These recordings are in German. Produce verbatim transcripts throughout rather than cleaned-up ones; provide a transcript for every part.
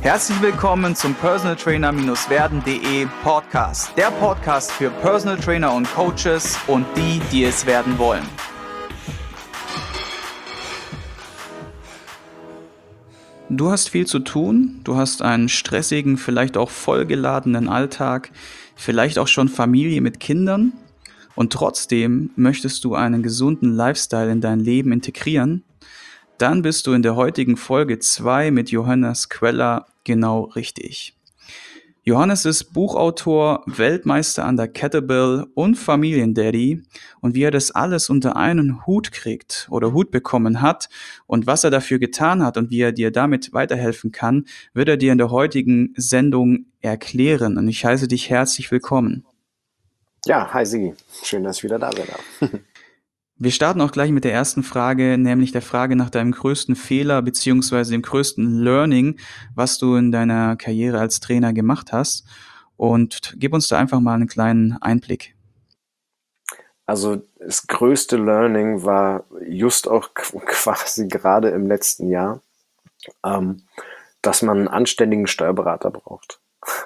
Herzlich willkommen zum Personal Trainer Werden Punkt de Podcast. Der Podcast für Personal Trainer und Coaches und die, die es werden wollen. Du hast viel zu tun, du hast einen stressigen, vielleicht auch vollgeladenen Alltag, vielleicht auch schon Familie mit Kindern und trotzdem möchtest du einen gesunden Lifestyle in dein Leben integrieren. Dann bist du in der heutigen Folge zwei mit Johannes Queller genau richtig. Johannes ist Buchautor, Weltmeister an der Kettlebell und Familiendaddy, und wie er das alles unter einen Hut kriegt oder Hut bekommen hat und was er dafür getan hat und wie er dir damit weiterhelfen kann, wird er dir in der heutigen Sendung erklären, und ich heiße dich herzlich willkommen. Ja, hi Sigi, schön, dass ich wieder da sein darf. Wir starten auch gleich mit der ersten Frage, nämlich der Frage nach deinem größten Fehler beziehungsweise dem größten Learning, was du in deiner Karriere als Trainer gemacht hast. Und gib uns da einfach mal einen kleinen Einblick. Also das größte Learning war just auch quasi gerade im letzten Jahr, ähm, dass man einen anständigen Steuerberater braucht.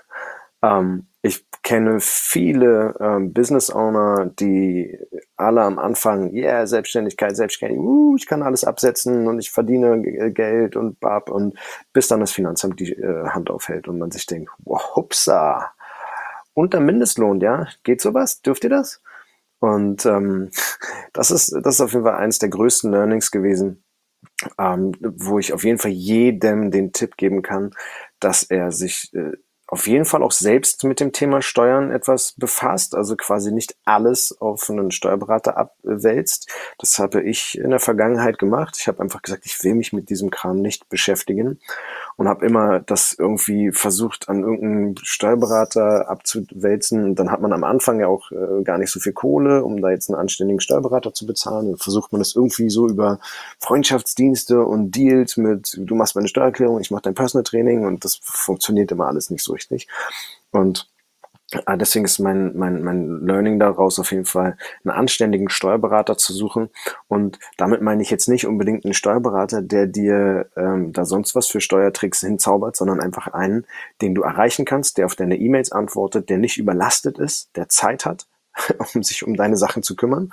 ähm, ich kenne viele ähm, Business Owner, die alle am Anfang, yeah, Selbstständigkeit, Selbstständigkeit, uh, ich kann alles absetzen und ich verdiene G- Geld und bab, und bis dann das Finanzamt die äh, Hand aufhält und man sich denkt, wow, hupsa, unter Mindestlohn, ja, geht sowas? Dürft ihr das? Und ähm, das ist das ist auf jeden Fall eines der größten Learnings gewesen, ähm, wo ich auf jeden Fall jedem den Tipp geben kann, dass er sich äh, auf jeden Fall auch selbst mit dem Thema Steuern etwas befasst, also quasi nicht alles auf einen Steuerberater abwälzt. Das habe ich in der Vergangenheit gemacht. Ich habe einfach gesagt, ich will mich mit diesem Kram nicht beschäftigen und habe immer das irgendwie versucht, an irgendeinen Steuerberater abzuwälzen. Und dann hat man am Anfang ja auch äh, gar nicht so viel Kohle, um da jetzt einen anständigen Steuerberater zu bezahlen. Dann versucht man das irgendwie so über Freundschaftsdienste und Deals mit, du machst meine Steuererklärung, ich mache dein Personal Training, und das funktioniert immer alles nicht so richtig. Und äh, deswegen ist mein, mein, mein Learning daraus auf jeden Fall, einen anständigen Steuerberater zu suchen. Und damit meine ich jetzt nicht unbedingt einen Steuerberater, der dir ähm, da sonst was für Steuertricks hinzaubert, sondern einfach einen, den du erreichen kannst, der auf deine E-Mails antwortet, der nicht überlastet ist, der Zeit hat, um sich um deine Sachen zu kümmern,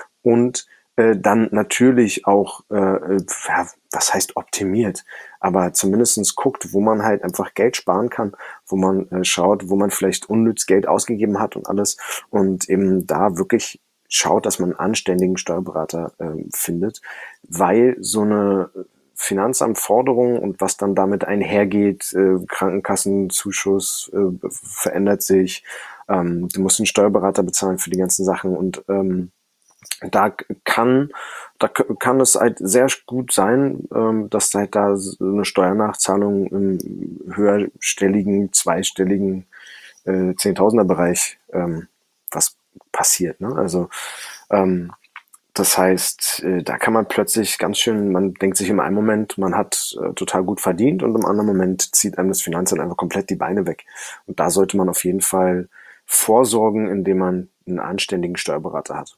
und äh, dann natürlich auch, äh, ja, was heißt optimiert, aber zumindestens guckt, wo man halt einfach Geld sparen kann, wo man äh, schaut, wo man vielleicht unnütz Geld ausgegeben hat und alles, und eben da wirklich schaut, dass man einen anständigen Steuerberater äh, findet, weil so eine Finanzamtforderung und was dann damit einhergeht, äh, Krankenkassenzuschuss äh, verändert sich, ähm, du musst einen Steuerberater bezahlen für die ganzen Sachen, und ähm, da kann, da kann es halt sehr gut sein, ähm, dass halt da so eine Steuernachzahlung im höherstelligen, zweistelligen äh, Zehntausender-Bereich ähm, was passiert. Ne? Also ähm, das heißt, äh, da kann man plötzlich ganz schön, man denkt sich im einen Moment, man hat äh, total gut verdient, und im anderen Moment zieht einem das Finanzamt einfach komplett die Beine weg. Und da sollte man auf jeden Fall vorsorgen, indem man einen anständigen Steuerberater hat.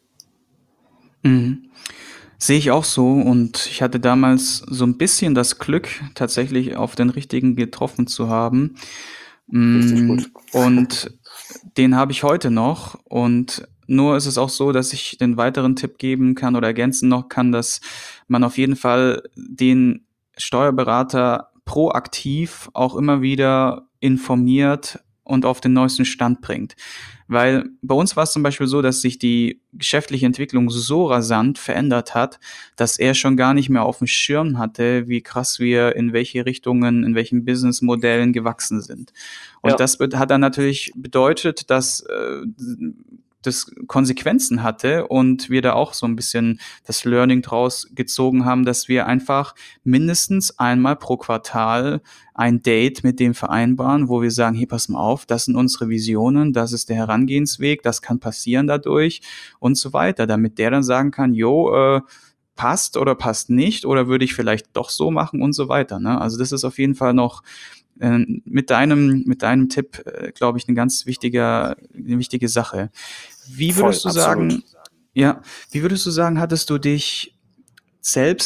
Mhm. Sehe ich auch so, und ich hatte damals so ein bisschen das Glück, tatsächlich auf den richtigen getroffen zu haben. Richtig Mm, gut. Und den habe ich heute noch, und nur ist es auch so, dass ich den weiteren Tipp geben kann oder ergänzen noch kann, dass man auf jeden Fall den Steuerberater proaktiv auch immer wieder informiert und auf den neuesten Stand bringt. Weil bei uns war es zum Beispiel so, dass sich die geschäftliche Entwicklung so rasant verändert hat, dass er schon gar nicht mehr auf dem Schirm hatte, wie krass wir in welche Richtungen, in welchen Businessmodellen gewachsen sind. Und Ja, das hat dann natürlich bedeutet, dass äh, das Konsequenzen hatte und wir da auch so ein bisschen das Learning draus gezogen haben, dass wir einfach mindestens einmal pro Quartal ein Date mit dem vereinbaren, wo wir sagen, hey, pass mal auf, das sind unsere Visionen, das ist der Herangehensweg, das kann passieren dadurch und so weiter, damit der dann sagen kann, jo, äh, passt oder passt nicht oder würde ich vielleicht doch so machen und so weiter. Ne? Also das ist auf jeden Fall noch äh, mit deinem mit deinem Tipp, äh, glaube ich, eine ganz wichtiger, eine wichtige Sache. Wie voll, würdest du absolut. sagen, ja, wie würdest du sagen, hattest du dich selbst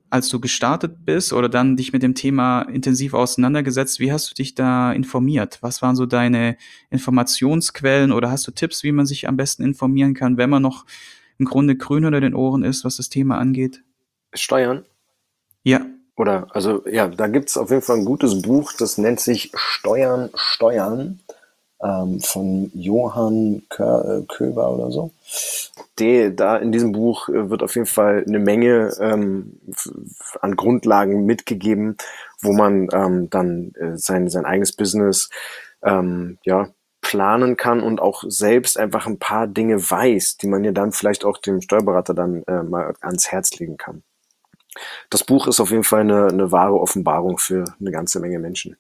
als du gestartet bist oder dann dich mit dem Thema intensiv auseinandergesetzt, wie hast du dich da informiert? Was waren so deine Informationsquellen oder hast du Tipps, wie man sich am besten informieren kann, wenn man noch im Grunde grün unter den Ohren ist, was das Thema angeht? Steuern? Ja, Oder, also ja, da gibt's auf jeden Fall ein gutes Buch, das nennt sich Steuern, Steuern, ähm, von Johann Kö äh, Köber oder so. De, da in diesem Buch äh, wird auf jeden Fall eine Menge ähm, f- an Grundlagen mitgegeben, wo man ähm, dann äh, sein, sein eigenes Business ähm, ja, planen kann und auch selbst einfach ein paar Dinge weiß, die man ja dann vielleicht auch dem Steuerberater dann äh, mal ans Herz legen kann. Das Buch ist auf jeden Fall eine, eine wahre Offenbarung für eine ganze Menge Menschen.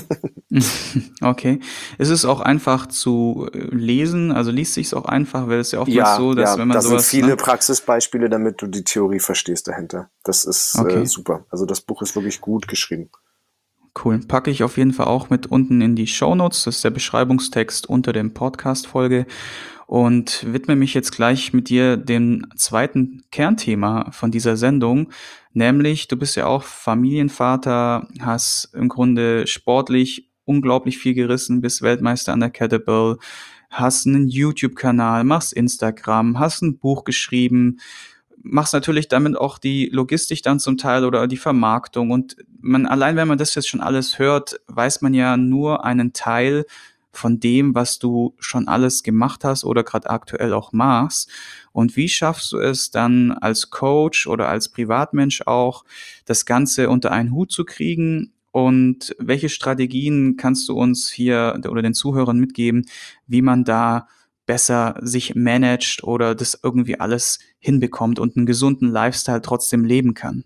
okay. Ist es auch einfach zu äh, lesen? Also liest sich's auch einfach, weil es ja oftmals Ja, so, dass ja, wenn man da sind sowas, viele ne? Praxisbeispiele, damit du die Theorie verstehst dahinter. Das ist äh, Okay. super. Also das Buch ist wirklich gut geschrieben. Cool. Packe ich auf jeden Fall auch mit unten in die Shownotes. Das ist der Beschreibungstext unter dem Podcast-Folge. Und widme mich jetzt gleich mit dir dem zweiten Kernthema von dieser Sendung. Nämlich, du bist ja auch Familienvater, hast im Grunde sportlich unglaublich viel gerissen, bist Weltmeister an der Kettlebell, hast einen YouTube-Kanal, machst Instagram, hast ein Buch geschrieben, machst natürlich damit auch die Logistik dann zum Teil oder die Vermarktung. Und man, allein wenn man das jetzt schon alles hört, weiß man ja nur einen Teil von dem, was du schon alles gemacht hast oder gerade aktuell auch machst. Und wie schaffst du es dann als Coach oder als Privatmensch auch, das Ganze unter einen Hut zu kriegen? Und welche Strategien kannst du uns hier oder den Zuhörern mitgeben, wie man da besser sich managt oder das irgendwie alles hinbekommt und einen gesunden Lifestyle trotzdem leben kann?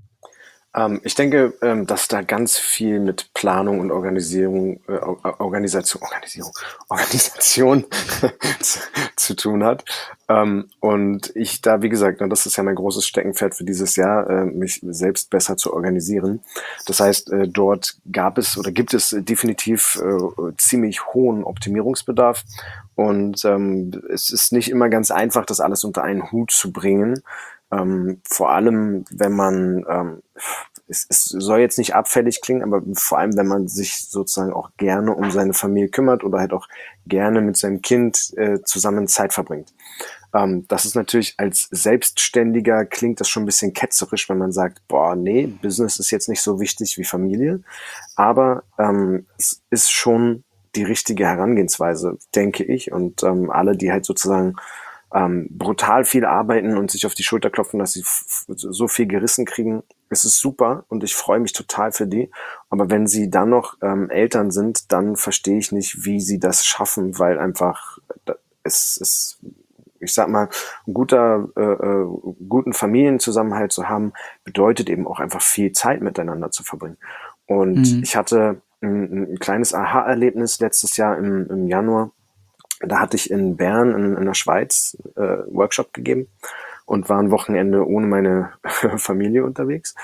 Ähm, ich denke, ähm, dass da ganz viel mit Planung und Organisierung, äh, Or- Organisation, Organisierung, Organisation zu, zu tun hat. Ähm, und ich da, wie gesagt, ne, das ist ja mein großes Steckenpferd für dieses Jahr, äh, mich selbst besser zu organisieren. Das heißt, äh, dort gab es oder gibt es definitiv äh, ziemlich hohen Optimierungsbedarf. Und ähm, es ist nicht immer ganz einfach, das alles unter einen Hut zu bringen. Ähm, vor allem, wenn man, ähm, es, es soll jetzt nicht abfällig klingen, aber vor allem, wenn man sich sozusagen auch gerne um seine Familie kümmert oder halt auch gerne mit seinem Kind äh, zusammen Zeit verbringt. Ähm, das ist natürlich als Selbstständiger klingt das schon ein bisschen ketzerisch, wenn man sagt, boah, nee, Business ist jetzt nicht so wichtig wie Familie. Aber ähm, es ist schon die richtige Herangehensweise, denke ich. Und ähm, alle, die halt sozusagen ähm, brutal viel arbeiten und sich auf die Schulter klopfen, dass sie f- so viel gerissen kriegen, es ist super und ich freue mich total für die. Aber wenn sie dann noch ähm, Eltern sind, dann verstehe ich nicht, wie sie das schaffen, weil einfach äh, es ist, ich sag mal, ein guter, äh, äh, guten Familienzusammenhalt zu haben, bedeutet eben auch einfach viel Zeit miteinander zu verbringen. Und Mhm. ich hatte ein, ein kleines Aha-Erlebnis letztes Jahr im, im Januar. Da hatte ich in Bern in, in der Schweiz äh, Workshop gegeben und war ein Wochenende ohne meine Familie unterwegs.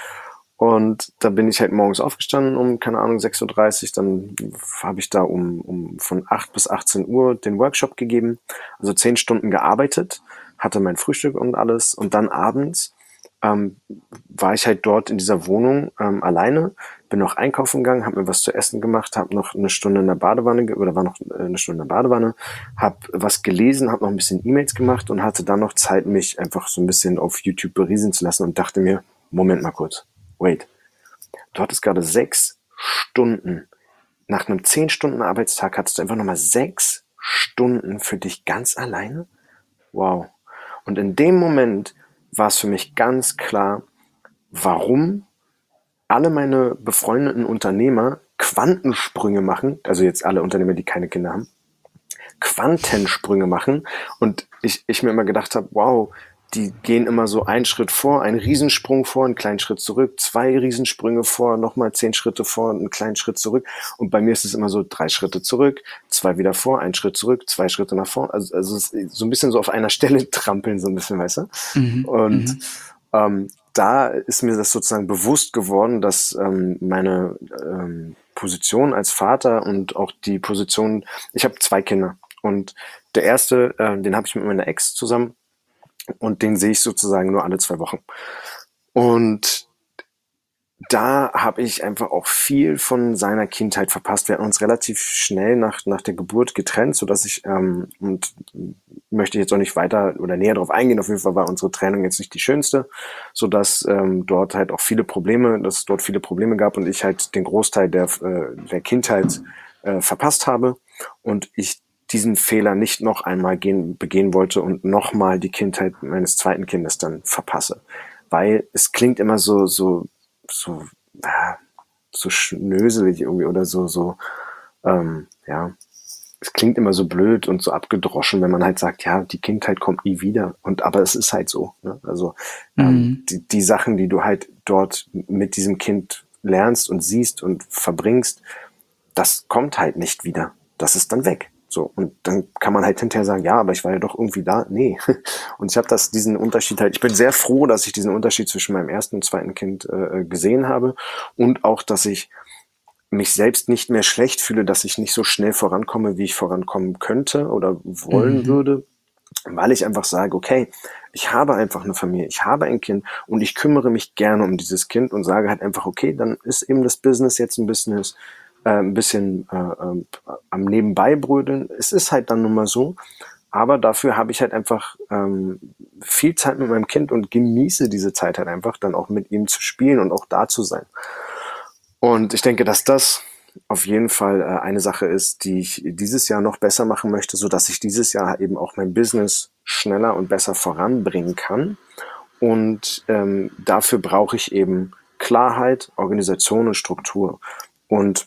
Und da bin ich halt morgens aufgestanden um, keine Ahnung, sechs Uhr dreißig. Dann habe ich da um, um von acht bis achtzehn Uhr den Workshop gegeben. Also zehn Stunden gearbeitet, hatte mein Frühstück und alles. Und dann abends ähm, war ich halt dort in dieser Wohnung ähm, alleine, bin noch einkaufen gegangen, habe mir was zu essen gemacht, habe noch eine Stunde in der Badewanne ge- oder war noch äh, eine Stunde in der Badewanne, habe was gelesen, habe noch ein bisschen E-Mails gemacht und hatte dann noch Zeit, mich einfach so ein bisschen auf YouTube berieseln zu lassen und dachte mir, Moment mal kurz, wait, du hattest gerade sechs Stunden, nach einem zehn Stunden Arbeitstag hattest du einfach nochmal sechs Stunden für dich ganz alleine? Wow. Und in dem Moment war es für mich ganz klar, warum alle meine befreundeten Unternehmer Quantensprünge machen, also jetzt alle Unternehmer, die keine Kinder haben, Quantensprünge machen und ich, ich mir immer gedacht habe, wow, die gehen immer so einen Schritt vor, einen Riesensprung vor, einen kleinen Schritt zurück, zwei Riesensprünge vor, nochmal zehn Schritte vor, einen kleinen Schritt zurück. Und bei mir ist es immer so drei Schritte zurück, zwei wieder vor, ein Schritt zurück, zwei Schritte nach vor. Also, also es ist so ein bisschen so auf einer Stelle trampeln, so ein bisschen, weißt du? Mhm. Und Mhm. ähm, da ist mir das sozusagen bewusst geworden, dass ähm, meine ähm, Position als Vater und auch die Position, ich habe zwei Kinder und der erste, äh, den habe ich mit meiner Ex zusammen und den sehe ich sozusagen nur alle zwei Wochen. Und da habe ich einfach auch viel von seiner Kindheit verpasst. Wir hatten uns relativ schnell nach, nach der Geburt getrennt, sodass ich, ähm, und möchte jetzt auch nicht weiter oder näher darauf eingehen, auf jeden Fall war unsere Trennung jetzt nicht die schönste, sodass ähm, dort halt auch viele Probleme, dass es dort viele Probleme gab und ich halt den Großteil der, äh, der Kindheit äh, verpasst habe und ich diesen Fehler nicht noch einmal gehen, begehen wollte und nochmal die Kindheit meines zweiten Kindes dann verpasse. Weil es klingt immer so, so, so, ah, so schnöselig irgendwie oder so, so, ähm, ja, es klingt immer so blöd und so abgedroschen, wenn man halt sagt, ja, die Kindheit kommt nie wieder. Und aber es ist halt so. Ne? Also ähm, Mhm. die, die Sachen, die du halt dort mit diesem Kind lernst und siehst und verbringst, das kommt halt nicht wieder. Das ist dann weg. So, und dann kann man halt hinterher sagen, ja, aber ich war ja doch irgendwie da. Nee. Und ich habe das, diesen Unterschied halt, ich bin sehr froh, dass ich diesen Unterschied zwischen meinem ersten und zweiten Kind äh, gesehen habe und auch, dass ich mich selbst nicht mehr schlecht fühle, dass ich nicht so schnell vorankomme, wie ich vorankommen könnte oder wollen Mhm. würde, weil ich einfach sage, okay, ich habe einfach eine Familie, ich habe ein Kind und ich kümmere mich gerne um dieses Kind und sage halt einfach, okay, dann ist eben das Business jetzt ein Business, äh, ein bisschen äh, äh, am Nebenbei brödeln. Es ist halt dann nun mal so, aber dafür habe ich halt einfach ähm, viel Zeit mit meinem Kind und genieße diese Zeit halt einfach, dann auch mit ihm zu spielen und auch da zu sein. Und ich denke, dass das auf jeden Fall äh, eine Sache ist, die ich dieses Jahr noch besser machen möchte, so dass ich dieses Jahr eben auch mein Business schneller und besser voranbringen kann. Und ähm, dafür brauche ich eben Klarheit, Organisation und Struktur. Und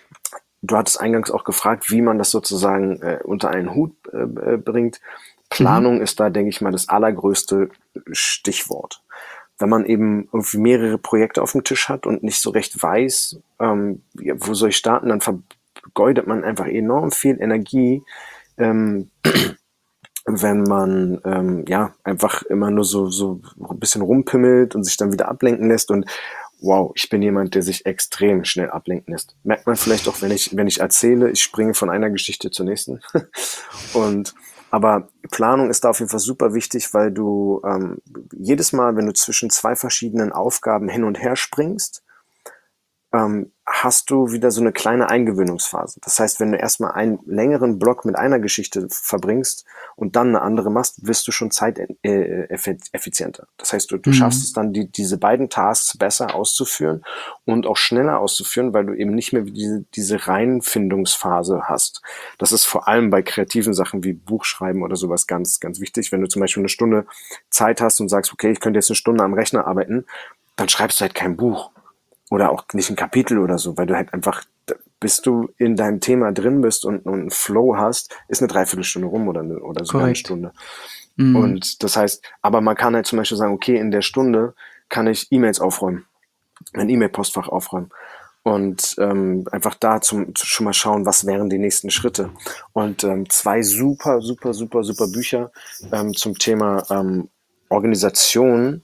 du hattest eingangs auch gefragt, wie man das sozusagen äh, unter einen Hut äh, bringt. Mhm. Planung ist da, denke ich mal, das allergrößte Stichwort. Wenn man eben irgendwie mehrere Projekte auf dem Tisch hat und nicht so recht weiß, ähm, wo soll ich starten, dann vergeudet man einfach enorm viel Energie, ähm, wenn man ähm, ja einfach immer nur so so ein bisschen rumpimmelt und sich dann wieder ablenken lässt und wow, ich bin jemand, der sich extrem schnell ablenken lässt. Merkt man vielleicht auch, wenn ich wenn ich erzähle, ich springe von einer Geschichte zur nächsten. Und aber Planung ist da auf jeden Fall super wichtig, weil du ähm, jedes Mal, wenn du zwischen zwei verschiedenen Aufgaben hin und her springst, ähm, hast du wieder so eine kleine Eingewöhnungsphase. Das heißt, wenn du erstmal einen längeren Block mit einer Geschichte verbringst und dann eine andere machst, wirst du schon zeiteffizienter. Das heißt, du, du schaffst Mhm. es dann, die, diese beiden Tasks besser auszuführen und auch schneller auszuführen, weil du eben nicht mehr diese, diese Reinfindungsphase hast. Das ist vor allem bei kreativen Sachen wie Buchschreiben oder sowas ganz, ganz wichtig. Wenn du zum Beispiel eine Stunde Zeit hast und sagst, okay, ich könnte jetzt eine Stunde am Rechner arbeiten, dann schreibst du halt kein Buch oder auch nicht ein Kapitel oder so, weil du halt einfach, bis du in deinem Thema drin bist und, und einen Flow hast, ist eine Dreiviertelstunde rum oder, eine, oder sogar eine Korrekt. Stunde. Mhm. Und das heißt, aber man kann halt zum Beispiel sagen, okay, in der Stunde kann ich E-Mails aufräumen, mein E-Mail-Postfach aufräumen und ähm, einfach da zum, schon mal schauen, was wären die nächsten Schritte. Und ähm, zwei super, super, super, super Bücher ähm, zum Thema ähm, Organisation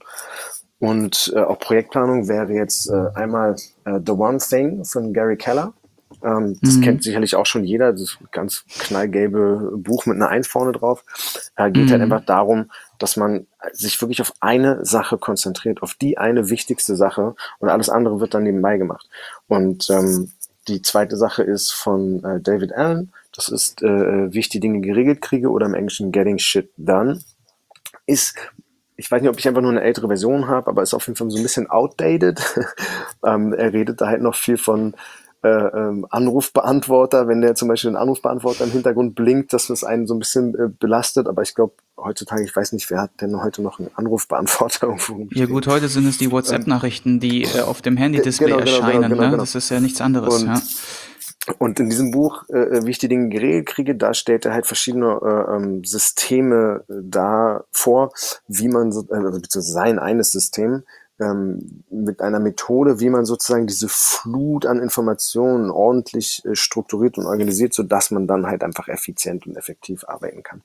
und äh, auch Projektplanung wäre jetzt äh, einmal äh, The One Thing von Gary Keller. Ähm, das kennt Mhm. sicherlich auch schon jeder, das ganz knallgelbe Buch mit einer Eins vorne drauf. Äh, geht halt einfach Mhm. darum, dass man sich wirklich auf eine Sache konzentriert, auf die eine wichtigste Sache und alles andere wird dann nebenbei gemacht. Und ähm, die zweite Sache ist von äh, David Allen. Das ist, äh, wie ich die Dinge geregelt kriege oder im Englischen Getting Shit Done. Ist, ich weiß nicht, ob ich einfach nur eine ältere Version habe, aber ist auf jeden Fall so ein bisschen outdated. ähm, er redet da halt noch viel von äh, ähm, Anrufbeantworter, wenn der zum Beispiel ein Anrufbeantworter im Hintergrund blinkt, dass das einen so ein bisschen äh, belastet. Aber ich glaube, heutzutage, ich weiß nicht, wer hat denn heute noch einen Anrufbeantworter irgendwo Ja rumstehen. gut, heute sind es die Ähm, WhatsApp-Nachrichten, die äh, auf dem ge Handy-Display genau, genau, genau, erscheinen, genau, ne? genau. Das ist ja nichts anderes, ja. Und Und in diesem Buch, äh, wie ich die Dinge geregelt kriege, da stellt er halt verschiedene äh, ähm, Systeme äh, da vor, wie man, so, äh, also beziehungsweise sein eines System, ähm, mit einer Methode, wie man sozusagen diese Flut an Informationen ordentlich äh, strukturiert und organisiert, sodass man dann halt einfach effizient und effektiv arbeiten kann.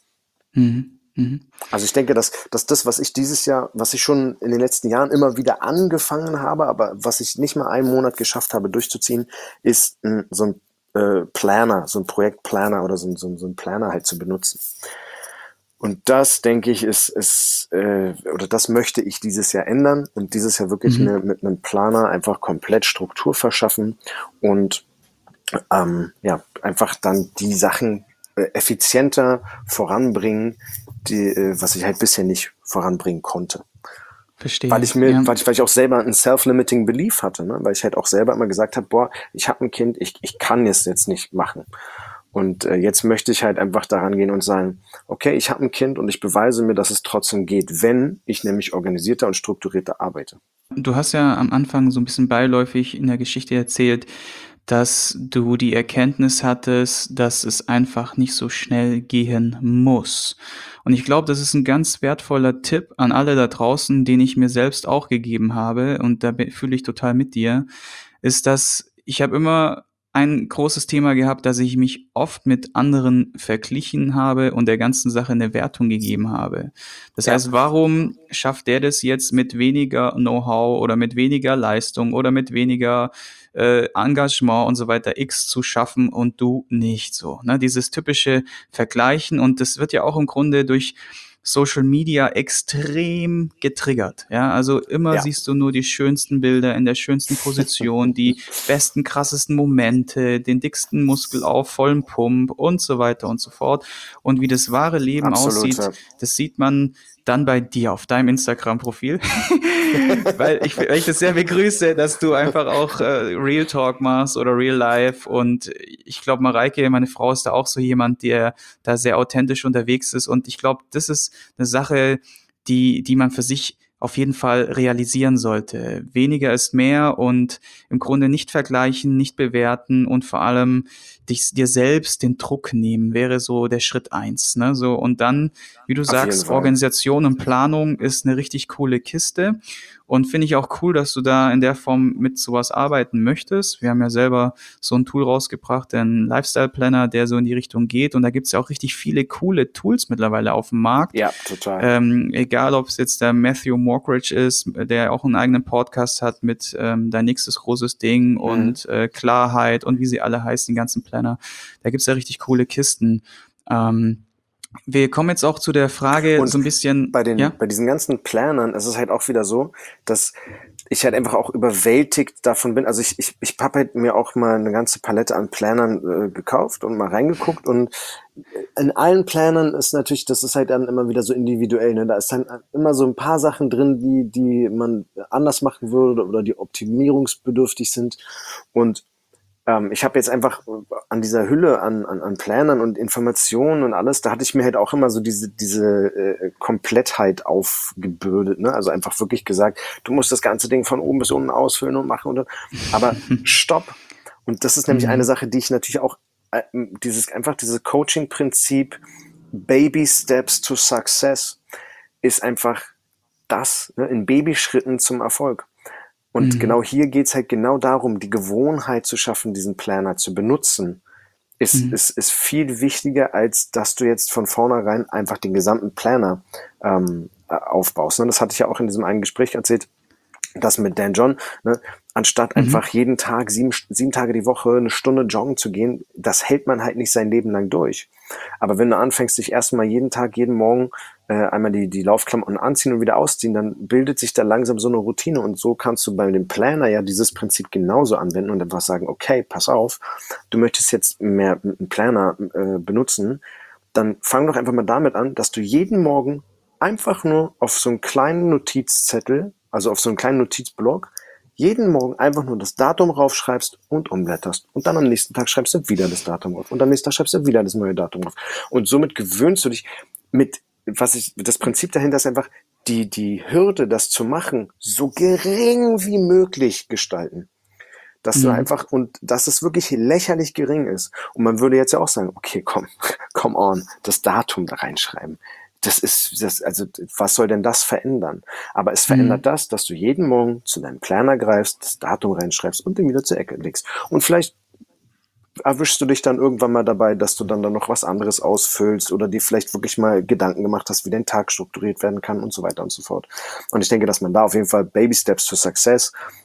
Mhm. Mhm. Also ich denke, dass, dass das, was ich dieses Jahr, was ich schon in den letzten Jahren immer wieder angefangen habe, aber was ich nicht mal einen Monat geschafft habe durchzuziehen, ist ein, so ein äh, Planner, so ein Projektplaner oder so, ein- so, ein- so ein Planner halt zu benutzen. Und das, denke ich, ist, ist äh, oder das möchte ich dieses Jahr ändern und dieses Jahr wirklich Mhm. mir mit einem Planer einfach komplett Struktur verschaffen und ähm, ja, einfach dann die Sachen äh, effizienter voranbringen, die, äh, was ich halt bisher nicht voranbringen konnte. Weil Verstehe. ich mir, Ja. weil ich, weil ich auch selber einen self-limiting Belief hatte, ne? Weil ich halt auch selber immer gesagt habe, boah, ich habe ein Kind, ich, ich kann es jetzt nicht machen. Und äh, jetzt möchte ich halt einfach daran gehen und sagen, okay, ich habe ein Kind und ich beweise mir, dass es trotzdem geht, wenn ich nämlich organisierter und strukturierter arbeite. Du hast ja am Anfang so ein bisschen beiläufig in der Geschichte erzählt, dass du die Erkenntnis hattest, dass es einfach nicht so schnell gehen muss. Und ich glaube, das ist ein ganz wertvoller Tipp an alle da draußen, den ich mir selbst auch gegeben habe, und da be fühle ich total mit dir, ist, dass ich habe immer ein großes Thema gehabt, dass ich mich oft mit anderen verglichen habe und der ganzen Sache eine Wertung gegeben habe. Das Ja, heißt, warum schafft der das jetzt mit weniger Know-how oder mit weniger Leistung oder mit weniger äh, Engagement und so weiter X zu schaffen und du nicht so, ne? Dieses typische Vergleichen, und das wird ja auch im Grunde durch Social Media extrem getriggert. Ja, also immer ja, siehst du nur die schönsten Bilder in der schönsten Position, die besten, krassesten Momente, den dicksten Muskel auf vollem Pump und so weiter und so fort. Und wie das wahre Leben absolut. aussieht, Ja. das sieht man dann bei dir auf deinem Instagram-Profil. weil, ich, weil ich das sehr begrüße, dass du einfach auch äh, Real Talk machst oder Real Life. Und ich glaube, Mareike, meine Frau, ist da auch so jemand, der da sehr authentisch unterwegs ist. Und ich glaube, das ist eine Sache, die, die man für sich auf jeden Fall realisieren sollte. Weniger ist mehr, und im Grunde nicht vergleichen, nicht bewerten und vor allem dich, dir selbst den Druck nehmen, wäre so der Schritt eins. Ne? So, und dann, wie du Auf jeden sagst, Fall. Organisation und Planung ist eine richtig coole Kiste. Und finde ich auch cool, dass du da in der Form mit sowas arbeiten möchtest. Wir haben ja selber so ein Tool rausgebracht, den Lifestyle Planner, der so in die Richtung geht. Und da gibt's ja auch richtig viele coole Tools mittlerweile auf dem Markt. Ja, total. Ähm, egal, ob es jetzt der Matthew Mockridge ist, der auch einen eigenen Podcast hat mit ähm, Dein nächstes großes Ding Mhm. und äh, Klarheit und wie sie alle heißen, die ganzen Planner. Da gibt's ja richtig coole Kisten. Ähm, wir kommen jetzt auch zu der Frage Und so ein bisschen, bei den, ja? bei diesen ganzen Planern ist es halt auch wieder so, dass ich halt einfach auch überwältigt davon bin. Also ich, ich, ich habe halt mir auch mal eine ganze Palette an Planern äh, gekauft und mal reingeguckt, und in allen Planern ist natürlich, das ist halt dann immer wieder so individuell, ne? Da ist dann immer so ein paar Sachen drin, die, die man anders machen würde oder die optimierungsbedürftig sind. Und ähm, ich habe jetzt einfach an dieser Hülle an, an, an Planern und Informationen und alles, da hatte ich mir halt auch immer so diese, diese äh, Komplettheit aufgebürdet, ne? Also einfach wirklich gesagt, du musst das ganze Ding von oben bis unten ausfüllen und machen und aber stopp. Und das ist nämlich eine Mhm. Sache, die ich natürlich auch, äh, dieses einfach dieses Coaching-Prinzip Baby Steps to Success ist einfach das, ne, in Babyschritten zum Erfolg. Und Mhm. genau hier geht's halt genau darum, die Gewohnheit zu schaffen, diesen Planner zu benutzen, ist, Mhm. ist, ist viel wichtiger, als dass du jetzt von vornherein einfach den gesamten Planner ähm, äh, aufbaust. Ne? Das hatte ich ja auch in diesem einen Gespräch erzählt, das mit Dan John, ne? Anstatt einfach Mhm. jeden Tag, sieben, sieben Tage die Woche eine Stunde joggen zu gehen, das hält man halt nicht sein Leben lang durch. Aber wenn du anfängst, dich erstmal jeden Tag, jeden Morgen äh, einmal die, die Laufklamotten anziehen und wieder ausziehen, dann bildet sich da langsam so eine Routine, und so kannst du bei dem Planner ja dieses Prinzip genauso anwenden und einfach sagen, okay, pass auf, du möchtest jetzt mehr einen Planner äh, benutzen, dann fang doch einfach mal damit an, dass du jeden Morgen einfach nur auf so einen kleinen Notizzettel, also auf so einen kleinen Notizblock, jeden Morgen einfach nur das Datum raufschreibst und umblätterst. Und dann am nächsten Tag schreibst du wieder das Datum drauf. Und am nächsten Tag schreibst du wieder das neue Datum drauf. Und somit gewöhnst du dich mit, was ich, das Prinzip dahinter ist einfach, die, die Hürde, das zu machen, so gering wie möglich gestalten. Dass du Mhm. einfach, und dass es wirklich lächerlich gering ist. Und man würde jetzt ja auch sagen, okay, komm, come on, das Datum da reinschreiben. Das ist, das, also, was soll denn das verändern? Aber es verändert Mhm. das, dass du jeden Morgen zu deinem Planer greifst, das Datum reinschreibst und den wieder zur Ecke legst. Und vielleicht erwischst du dich dann irgendwann mal dabei, dass du dann, dann noch was anderes ausfüllst oder dir vielleicht wirklich mal Gedanken gemacht hast, wie dein Tag strukturiert werden kann und so weiter und so fort. Und ich denke, dass man da auf jeden Fall Baby Steps to Success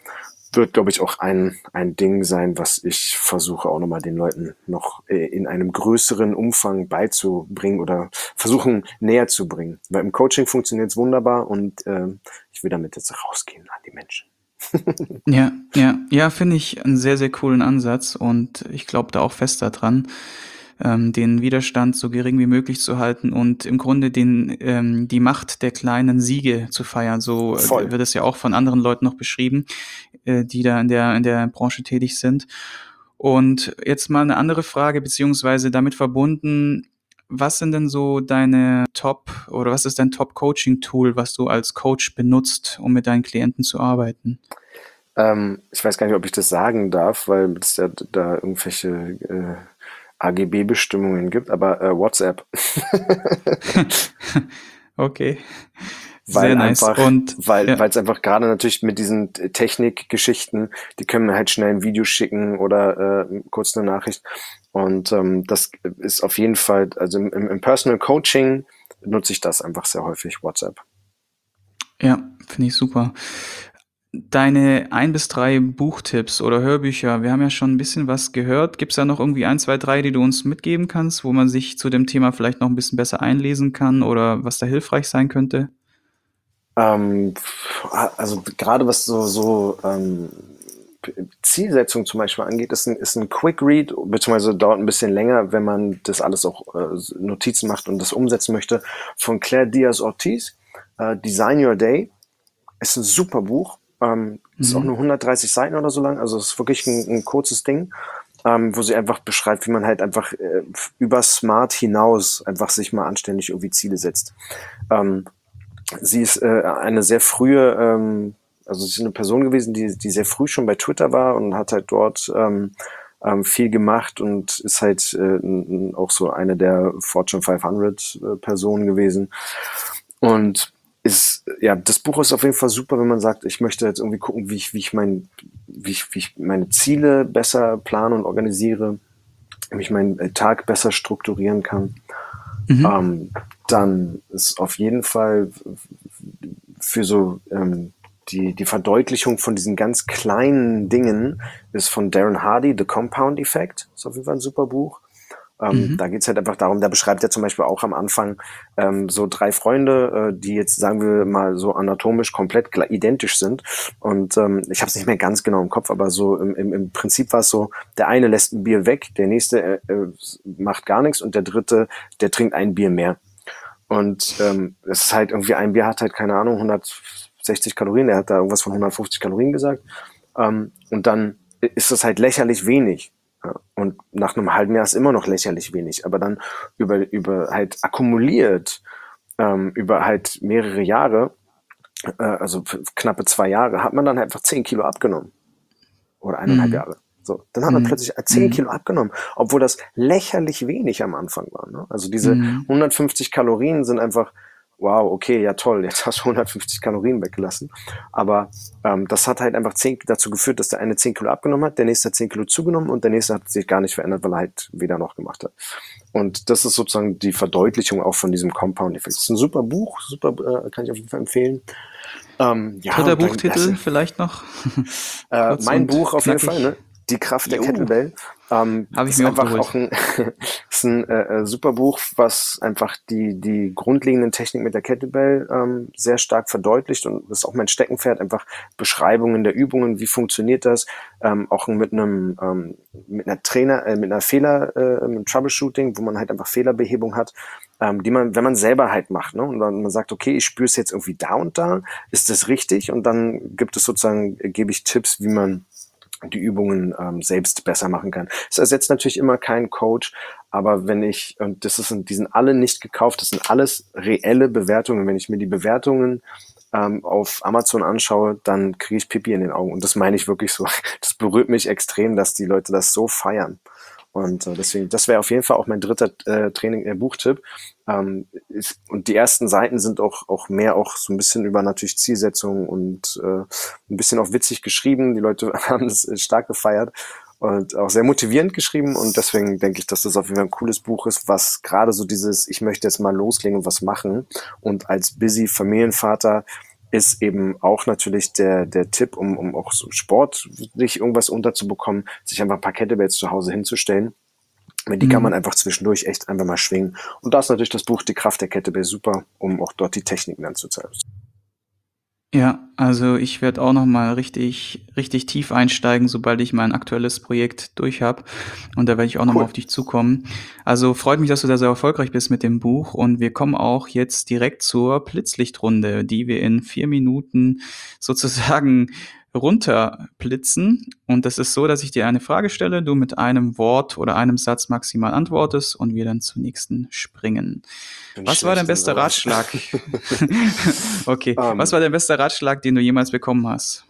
wird, glaube ich, auch ein, ein Ding sein, was ich versuche auch nochmal den Leuten noch äh, in einem größeren Umfang beizubringen oder versuchen näher zu bringen. Weil im Coaching funktioniert es wunderbar und ähm, ich will damit jetzt rausgehen an die Menschen. Ja, ja, ja, finde ich einen sehr, sehr coolen Ansatz und ich glaube da auch fest daran, ähm, den Widerstand so gering wie möglich zu halten und im Grunde den, ähm, die Macht der kleinen Siege zu feiern. So äh, Voll. wird es ja auch von anderen Leuten noch beschrieben, äh, die da in der, in der Branche tätig sind. Und jetzt mal eine andere Frage, beziehungsweise damit verbunden, was sind denn so deine Top oder was ist dein Top-Coaching-Tool, was du als Coach benutzt, um mit deinen Klienten zu arbeiten? Ähm, ich weiß gar nicht, ob ich das sagen darf, weil es ja da irgendwelche äh, A G B-Bestimmungen gibt, aber äh, WhatsApp. Okay, Weil sehr nice. einfach, Und weil, ja, weil es einfach gerade natürlich mit diesen Technikgeschichten, die können mir halt schnell ein Video schicken oder äh, kurz eine Nachricht. Und ähm, das ist auf jeden Fall, also im, im Personal Coaching nutze ich das einfach sehr häufig, WhatsApp. ja, finde ich super. Deine ein bis drei Buchtipps oder Hörbücher, wir haben ja schon ein bisschen was gehört. Gibt's da noch irgendwie ein, zwei, drei, die du uns mitgeben kannst, wo man sich zu dem Thema vielleicht noch ein bisschen besser einlesen kann oder was da hilfreich sein könnte? Ähm, also gerade was so, so ähm, Zielsetzung zum Beispiel angeht, ist ein, ist ein Quick Read, beziehungsweise dauert ein bisschen länger, wenn man das alles auch äh, Notizen macht und das umsetzen möchte, von Claire Diaz Ortiz, äh, Design Your Day. Ist ein super Buch. Ähm, ist auch Mhm. nur hundertdreißig Seiten oder so lang, also ist wirklich ein, ein kurzes Ding, ähm, wo sie einfach beschreibt, wie man halt einfach äh, über Smart hinaus einfach sich mal anständig irgendwie Ziele setzt. Ähm, Sie ist äh, eine sehr frühe, ähm, also sie ist eine Person gewesen, die, die sehr früh schon bei Twitter war und hat halt dort ähm, ähm, viel gemacht und ist halt äh, auch so eine der Fortune fünfhundert äh, Personen gewesen. Und ist, ja, das Buch ist auf jeden Fall super, wenn man sagt, ich möchte jetzt irgendwie gucken, wie ich, wie ich mein, wie ich, wie ich meine Ziele besser plane und organisiere, wie ich meinen äh, Tag besser strukturieren kann. Mhm. Ähm, dann ist auf jeden Fall für so ähm, die, die Verdeutlichung von diesen ganz kleinen Dingen ist von Darren Hardy, The Compound Effect. Ist auf jeden Fall ein super Buch. Ähm, Mhm. da geht's halt einfach darum, da beschreibt er zum Beispiel auch am Anfang ähm, so drei Freunde, äh, die jetzt, sagen wir mal, so anatomisch komplett identisch sind. Und ähm, ich habe es nicht mehr ganz genau im Kopf, aber so im, im, im Prinzip war es so, der eine lässt ein Bier weg, der nächste äh, äh, macht gar nichts und der dritte, der trinkt ein Bier mehr. Und ähm, es ist halt irgendwie, ein Bier hat halt, keine Ahnung, hundertsechzig Kalorien, er hat da irgendwas von hundertfünfzig Kalorien gesagt. Ähm, und dann ist das halt lächerlich wenig. Ja, und nach einem halben Jahr ist immer noch lächerlich wenig. Aber dann über, über halt akkumuliert, ähm, über halt mehrere Jahre, äh, also knappe zwei Jahre, hat man dann halt einfach zehn Kilo abgenommen. Oder eineinhalb Mhm. Jahre. So, dann hat man Mhm. plötzlich zehn Mhm. Kilo abgenommen, obwohl das lächerlich wenig am Anfang war. Ne? Also diese Mhm. hundertfünfzig Kalorien sind einfach, wow, okay, ja toll, jetzt hast du hundertfünfzig Kalorien weggelassen. Aber ähm, das hat halt einfach zehn, dazu geführt, dass der eine zehn Kilo abgenommen hat, der nächste hat zehn Kilo zugenommen und der nächste hat sich gar nicht verändert, weil er halt weder noch gemacht hat. Und das ist sozusagen die Verdeutlichung auch von diesem Compound-Effekt. Das ist ein super Buch, super, äh, kann ich auf jeden Fall empfehlen. Ähm, ja, Dritter und dann, also, Buchtitel vielleicht noch? äh, Kurz mein und Buch auf jeden Fall, knackig. ne? Die Kraft der Jo, Kettlebell. Ähm, habe ich das ist mir auch einfach auch geholt. ein, ist ein äh, äh, super Buch, was einfach die, die grundlegenden Techniken mit der Kettlebell ähm, sehr stark verdeutlicht und das ist auch mein Steckenpferd, einfach Beschreibungen der Übungen, wie funktioniert das, ähm, auch mit einem ähm, mit einer Trainer, äh, mit einer Fehler, äh, mit einem Troubleshooting, wo man halt einfach Fehlerbehebung hat, ähm, die man, wenn man selber halt macht, ne? Und dann man sagt, okay, ich spüre es jetzt irgendwie da und da, ist das richtig? Und dann gibt es sozusagen, äh, gebe ich Tipps, wie man die Übungen ähm, selbst besser machen kann. Es ersetzt natürlich immer keinen Coach, aber wenn ich, und das ist, die sind alle nicht gekauft, das sind alles reelle Bewertungen. Wenn ich mir die Bewertungen ähm, auf Amazon anschaue, dann kriege ich Pipi in den Augen. Und das meine ich wirklich so. Das berührt mich extrem, dass die Leute das so feiern. Und äh, deswegen, das wäre auf jeden Fall auch mein dritter äh, Training, äh, Buchtipp. Ähm, ist, und die ersten Seiten sind auch, auch mehr auch so ein bisschen über natürlich Zielsetzung und äh, ein bisschen auch witzig geschrieben. Die Leute haben das äh, stark gefeiert und auch sehr motivierend geschrieben. Und deswegen denke ich, dass das auf jeden Fall ein cooles Buch ist, was gerade so dieses, ich möchte jetzt mal loslegen und was machen. Und als busy Familienvater ist eben auch natürlich der, der Tipp, um, um auch so sportlich irgendwas unterzubekommen, sich einfach ein paar Kettlebells zu Hause hinzustellen. Die kann man Mhm. einfach zwischendurch echt einfach mal schwingen. Und da ist natürlich das Buch Die Kraft der Kettlebell super, um auch dort die Techniken dann zu zeigen. Ja, also ich werde auch noch mal richtig richtig tief einsteigen, sobald ich mein aktuelles Projekt durch habe. Und da werde ich auch noch mal Cool. auf dich zukommen. Also freut mich, dass du da sehr erfolgreich bist mit dem Buch. Und wir kommen auch jetzt direkt zur Blitzlichtrunde, die wir in vier Minuten sozusagen runterblitzen. Und das ist so, dass ich dir eine Frage stelle, du mit einem Wort oder einem Satz maximal antwortest und wir dann zur nächsten springen. Bin Was war dein schlecht in bester sowas. Ratschlag? Okay, was ähm, war der beste Ratschlag, den du jemals bekommen hast?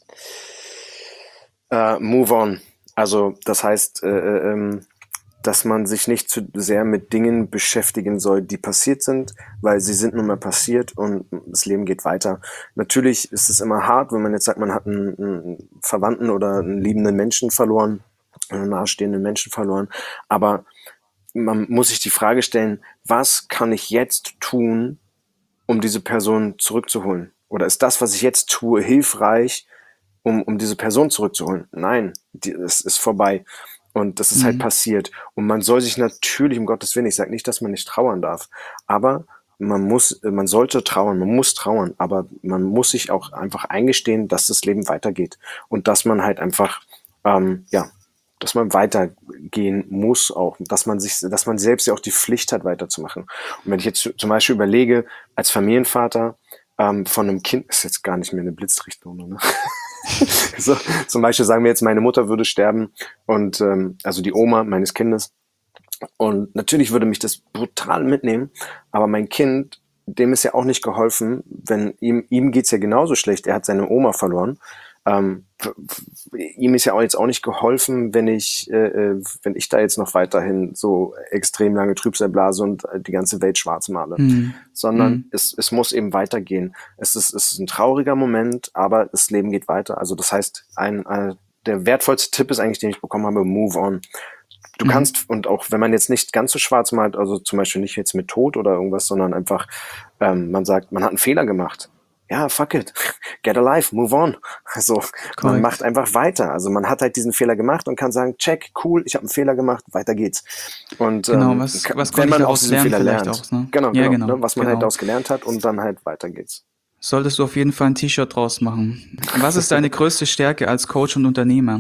äh, Move on. Also das heißt, äh, äh, ähm, dass man sich nicht zu sehr mit Dingen beschäftigen soll, die passiert sind, weil sie sind nun mal passiert und das Leben geht weiter. Natürlich ist es immer hart, wenn man jetzt sagt, man hat einen, einen Verwandten oder einen liebenden Menschen verloren, einen nahestehenden Menschen verloren, aber man muss sich die Frage stellen, was kann ich jetzt tun, um diese Person zurückzuholen? Oder ist das, was ich jetzt tue, hilfreich, um, um diese Person zurückzuholen? Nein, die, es ist vorbei. Und das ist halt Mhm. passiert. Und man soll sich natürlich, um Gottes Willen, ich sage nicht, dass man nicht trauern darf, aber man muss, man sollte trauern, man muss trauern, aber man muss sich auch einfach eingestehen, dass das Leben weitergeht und dass man halt einfach, ähm, ja, dass man weitergehen muss auch, dass man sich, dass man selbst ja auch die Pflicht hat, weiterzumachen. Und wenn ich jetzt zum Beispiel überlege, als Familienvater ähm, von einem Kind, ist jetzt gar nicht mehr eine Blitzrichtung, ne? So, zum Beispiel sagen wir jetzt, meine Mutter würde sterben und ähm, also die Oma meines Kindes. Und natürlich würde mich das brutal mitnehmen, aber mein Kind, dem ist ja auch nicht geholfen, wenn ihm, ihm geht's ja genauso schlecht. Er hat seine Oma verloren. Ähm, ihm ist ja auch jetzt auch nicht geholfen, wenn ich, äh, wenn ich da jetzt noch weiterhin so extrem lange Trübsal blase und die ganze Welt schwarz male. Mhm. Sondern Mhm. es, es muss eben weitergehen. Es ist, es ist ein trauriger Moment, aber das Leben geht weiter. Also das heißt, ein, ein der wertvollste Tipp ist eigentlich, den ich bekommen habe, move on. Du Mhm. kannst, und auch wenn man jetzt nicht ganz so schwarz malt, also zum Beispiel nicht jetzt mit Tod oder irgendwas, sondern einfach, ähm, man sagt, man hat einen Fehler gemacht. Ja, fuck it. Get alive, move on. Also man macht Korrekt. einfach weiter. Also man hat halt diesen Fehler gemacht und kann sagen, check, cool, ich habe einen Fehler gemacht, weiter geht's. Und Genau, ähm, was was wenn konnte ich man aus daraus diesem lernen Fehler vielleicht lernt, auch, ne? genau, Ja, genau, genau, ne, was man halt genau. daraus gelernt hat und dann halt weiter geht's. Solltest du auf jeden Fall ein T-Shirt draus machen. Was ist deine größte Stärke als Coach und Unternehmer?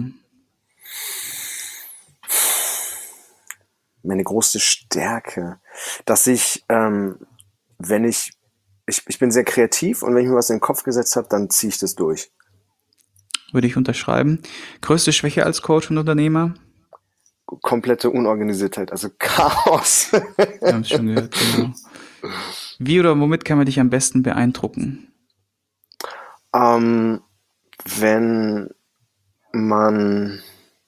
Meine große Stärke, dass ich, ähm, wenn ich, ich, ich bin sehr kreativ und wenn ich mir was in den Kopf gesetzt habe, dann ziehe ich das durch. Würde ich unterschreiben. Größte Schwäche als Coach und Unternehmer? Komplette Unorganisiertheit, also Chaos. Wir haben es schon gehört, genau. Wie oder womit kann man dich am besten beeindrucken? ähm, wenn man,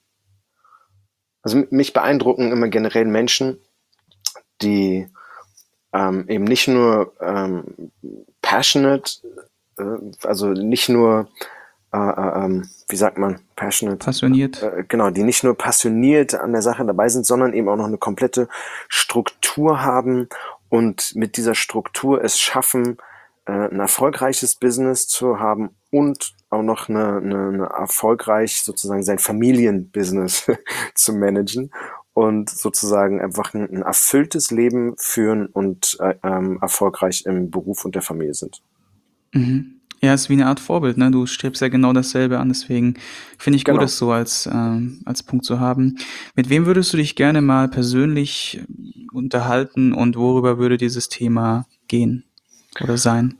also mich beeindrucken immer generell Menschen, die ähm, eben nicht nur ähm, passionate, äh, also nicht nur, äh, äh, ähm, wie sagt man, passionate, Passioniert? äh, genau, die nicht nur passioniert an der Sache dabei sind, sondern eben auch noch eine komplette Struktur haben und mit dieser Struktur es schaffen, äh, ein erfolgreiches Business zu haben und auch noch eine, eine, eine erfolgreich sozusagen sein Familienbusiness zu managen und sozusagen einfach ein, ein erfülltes Leben führen und äh, ähm, erfolgreich im Beruf und der Familie sind. Mhm. Ja, ist wie eine Art Vorbild, ne? Du strebst ja genau dasselbe an, deswegen finde ich gut, Genau. das so als, ähm, als Punkt zu haben. Mit wem würdest du dich gerne mal persönlich unterhalten und worüber würde dieses Thema gehen oder sein?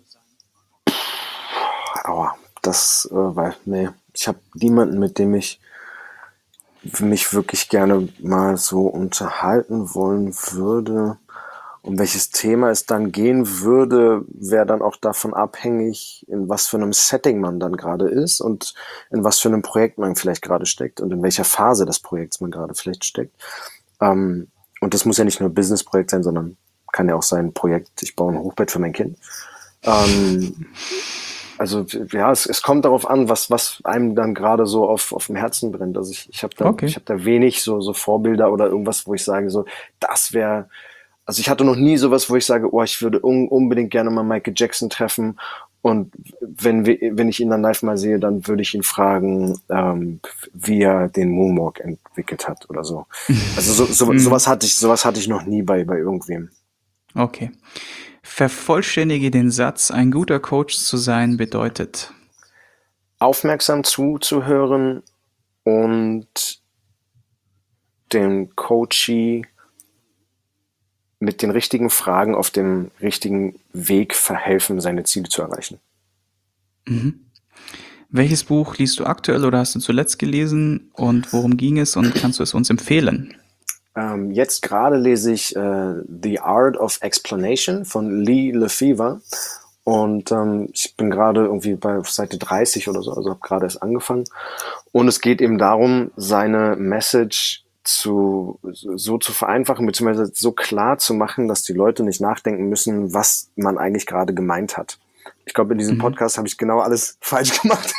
Aua, das, äh, weil, nee, ich habe niemanden, mit dem ich mich wirklich gerne mal so unterhalten wollen würde. Um welches Thema es dann gehen würde, wäre dann auch davon abhängig, in was für einem Setting man dann gerade ist und in was für einem Projekt man vielleicht gerade steckt und in welcher Phase des Projekts man gerade vielleicht steckt. Ähm, und das muss ja nicht nur ein Businessprojekt sein, sondern kann ja auch sein ein Projekt, ich baue ein Hochbett für mein Kind. Ähm, also ja, es, es kommt darauf an, was, was einem dann gerade so auf, auf dem Herzen brennt. Also ich, ich habe da, Okay. ich habe da wenig so, so Vorbilder oder irgendwas, wo ich sage, so, das wäre, also ich hatte noch nie sowas, wo ich sage, oh, ich würde un unbedingt gerne mal Michael Jackson treffen Und wenn wir, wenn ich ihn dann live mal sehe, dann würde ich ihn fragen, ähm, wie er den Moonwalk entwickelt hat oder so. Also so, so, sowas hatte ich, sowas hatte ich noch nie bei, bei irgendwem. Okay. Vervollständige den Satz, ein guter Coach zu sein bedeutet. Aufmerksam zuzuhören und dem Coachee mit den richtigen Fragen auf dem richtigen Weg verhelfen, seine Ziele zu erreichen. Mhm. Welches Buch liest du aktuell oder hast du zuletzt gelesen und worum ging es und kannst du es uns empfehlen? Ähm, jetzt gerade lese ich äh, The Art of Explanation von Lee Lefevre und ähm, ich bin gerade irgendwie bei Seite dreißig oder so, also habe gerade erst angefangen. Und es geht eben darum, seine Message zu, so zu vereinfachen, beziehungsweise so klar zu machen, dass die Leute nicht nachdenken müssen, was man eigentlich gerade gemeint hat. Ich glaube, in diesem Mhm. Podcast habe ich genau alles falsch gemacht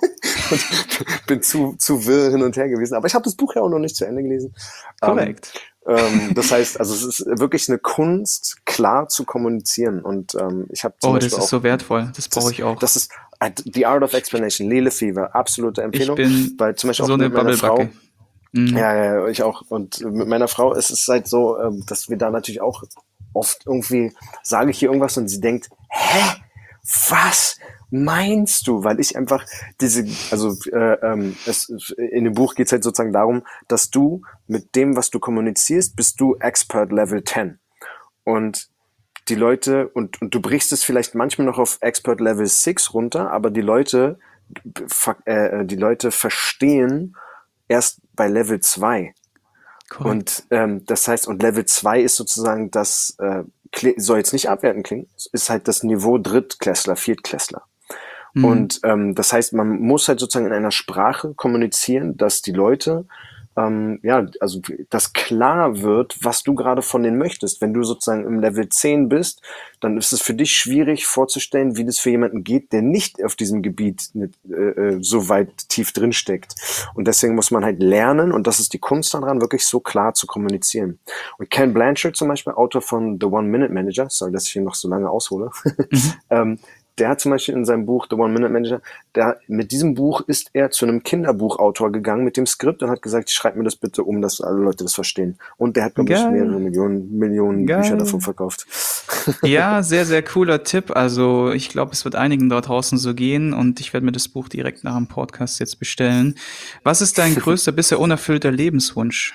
und bin zu, zu wirr hin und her gewesen. Aber ich habe das Buch ja auch noch nicht zu Ende gelesen. Ähm, Korrekt. ähm, das heißt, also es ist wirklich eine Kunst, klar zu kommunizieren. Und ähm, ich habe zum Oh, Beispiel das ist auch, so wertvoll. Das brauche das, ich auch. das ist äh, The Art of Explanation, Lee Lefevre, absolute Ich Empfehlung, bin weil zum Beispiel so auch eine mit meiner Bubblebacke. Frau, Mhm. ja, ja, ja, ich auch. Und mit meiner Frau ist es halt so, ähm, dass wir da natürlich auch oft irgendwie, sage ich hier irgendwas und sie denkt, hä? Was meinst du? Weil ich einfach diese, also äh, ähm, es, in dem Buch geht es halt sozusagen darum, dass du mit dem, was du kommunizierst, bist du Expert Level zehn. Und die Leute, und, und du brichst es vielleicht manchmal noch auf Expert Level sechs runter, aber die Leute, äh, die Leute verstehen erst bei Level zwei. Korrekt. Und ähm, das heißt, und Level zwei ist sozusagen das, äh, soll jetzt nicht abwertend klingen, ist halt das Niveau Drittklässler, Viertklässler. Mhm. Und ähm, das heißt, man muss halt sozusagen in einer Sprache kommunizieren, dass die Leute, ähm, ja, also dass klar wird, was du gerade von denen möchtest. Wenn du sozusagen im Level zehn bist, dann ist es für dich schwierig vorzustellen, wie das für jemanden geht, der nicht auf diesem Gebiet mit, äh, so weit tief drin steckt. Und deswegen muss man halt lernen, und das ist die Kunst daran, wirklich so klar zu kommunizieren. Und Ken Blanchard zum Beispiel, Autor von The One-Minute-Manager, sorry, dass ich hier noch so lange aushole, Mhm. ähm, der hat zum Beispiel in seinem Buch The One-Minute-Manager, der, mit diesem Buch ist er zu einem Kinderbuchautor gegangen mit dem Skript und hat gesagt, schreib mir das bitte um, dass alle Leute das verstehen. Und der hat, glaube ich, Geil. mehrere Millionen, Millionen Bücher davon Geil. verkauft. Ja, sehr, sehr cooler Tipp. Also ich glaube, es wird einigen dort draußen so gehen und ich werde mir das Buch direkt nach dem Podcast jetzt bestellen. Was ist dein größter bisher unerfüllter Lebenswunsch?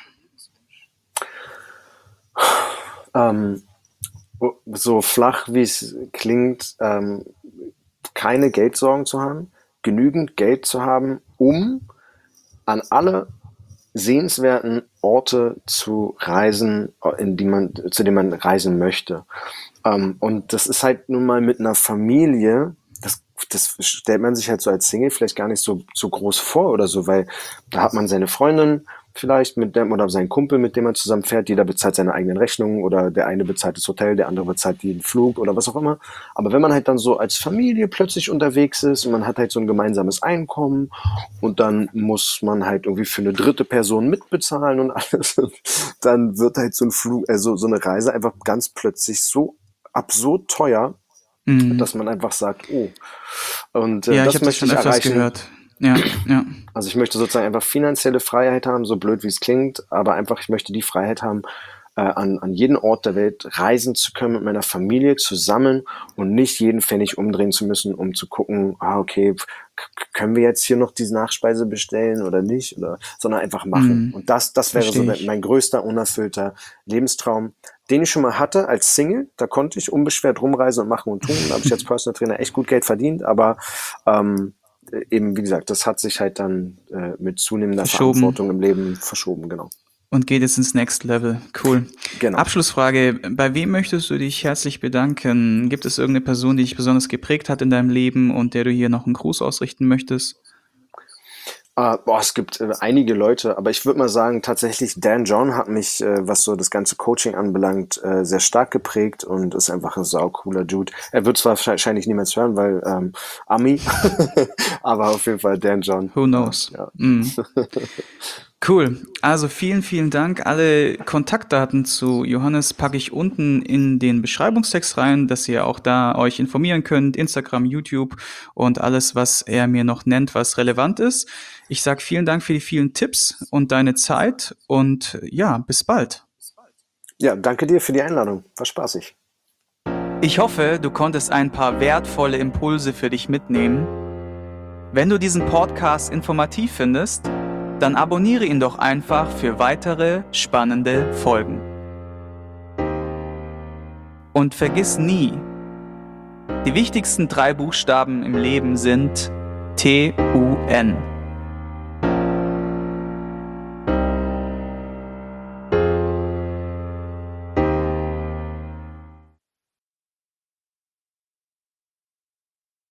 Ähm, so flach, wie es klingt, ähm, keine Geldsorgen zu haben, genügend Geld zu haben, um an alle sehenswerten Orte zu reisen, in die man, zu denen man reisen möchte. Ähm, und das ist halt nun mal mit einer Familie, das, das stellt man sich halt so als Single vielleicht gar nicht so, so groß vor oder so, weil da hat man seine Freundin vielleicht mit dem oder seinen Kumpel, mit dem man zusammen fährt. Jeder bezahlt seine eigenen Rechnungen oder der eine bezahlt das Hotel, der andere bezahlt den Flug oder was auch immer. Aber wenn man halt dann so als Familie plötzlich unterwegs ist und man hat halt so ein gemeinsames Einkommen und dann muss man halt irgendwie für eine dritte Person mitbezahlen und alles, dann wird halt so ein Flug, also so eine Reise einfach ganz plötzlich so absurd teuer, dass Mhm. man einfach sagt, oh, und äh, Ja, ich das habe das möchte schon ich öfters erreichen. gehört. Ja, ja. Also ich möchte sozusagen einfach finanzielle Freiheit haben, so blöd wie es klingt, aber einfach, ich möchte die Freiheit haben, äh, an, an jeden Ort der Welt reisen zu können mit meiner Familie zusammen und nicht jeden Pfennig umdrehen zu müssen, um zu gucken, ah, okay, können wir jetzt hier noch diese Nachspeise bestellen oder nicht, oder, sondern einfach machen. Mhm. Und das, das wäre so Verstehe der, ich. mein größter, unerfüllter Lebenstraum, den ich schon mal hatte als Single. Da konnte ich unbeschwert rumreisen und machen und tun. Da habe ich als Personal Trainer echt gut Geld verdient, aber ähm, eben, wie gesagt, das hat sich halt dann äh, mit zunehmender Verschoben. Verantwortung im Leben verschoben, genau. Und geht jetzt ins Next Level. Cool. Genau. Abschlussfrage. Bei wem möchtest du dich herzlich bedanken? Gibt es irgendeine Person, die dich besonders geprägt hat in deinem Leben und der du hier noch einen Gruß ausrichten möchtest? Äh, boah, es gibt äh, einige Leute, aber ich würde mal sagen, tatsächlich Dan John hat mich, äh, was so das ganze Coaching anbelangt, äh, sehr stark geprägt und ist einfach ein saucooler Dude. Er wird zwar wahrscheinlich niemals hören, weil ähm, Ami, aber auf jeden Fall Dan John. Who Äh, knows? ja. Mm. Cool. Also vielen, vielen Dank. Alle Kontaktdaten zu Johannes packe ich unten in den Beschreibungstext rein, dass ihr auch da euch informieren könnt. Instagram, YouTube und alles, was er mir noch nennt, was relevant ist. Ich sage vielen Dank für die vielen Tipps und deine Zeit und ja, bis bald. Ja, danke dir für die Einladung. War spaßig. Ich hoffe, du konntest ein paar wertvolle Impulse für dich mitnehmen. Wenn du diesen Podcast informativ findest, dann abonniere ihn doch einfach für weitere spannende Folgen. Und vergiss nie, die wichtigsten drei Buchstaben im Leben sind T U N.